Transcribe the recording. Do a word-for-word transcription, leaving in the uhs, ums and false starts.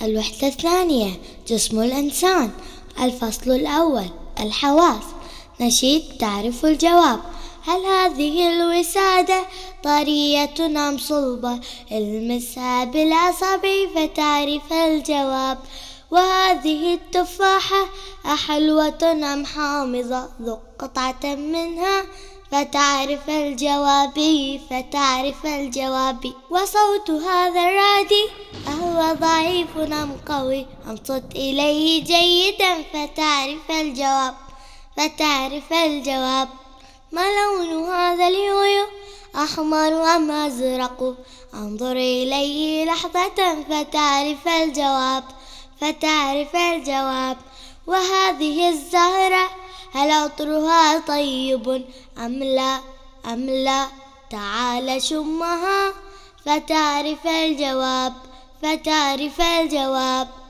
الوحدة الثانية جسم الإنسان. الفصل الأول الحواس. نشيد تعرف الجواب. هل هذه الوسادة طرية أم صلبة؟ المسها بالأصابع فتعرف الجواب. وهذه التفاحة أحلوة أم حامضة؟ ذق قطعة منها فتعرف الجواب فتعرف الجواب. وصوت هذا الرادي أهو ضعيف أم قوي؟ انصت إليه جيدا فتعرف الجواب فتعرف الجواب. ما لون هذا اليويو؟ أحمر أم أزرق؟ انظر إليه لحظة فتعرف الجواب فتعرف الجواب. وهذه الزهرة هل عطرها طيب أم لا أم لا؟ تعال شمها فتعرف الجواب فتعرف الجواب.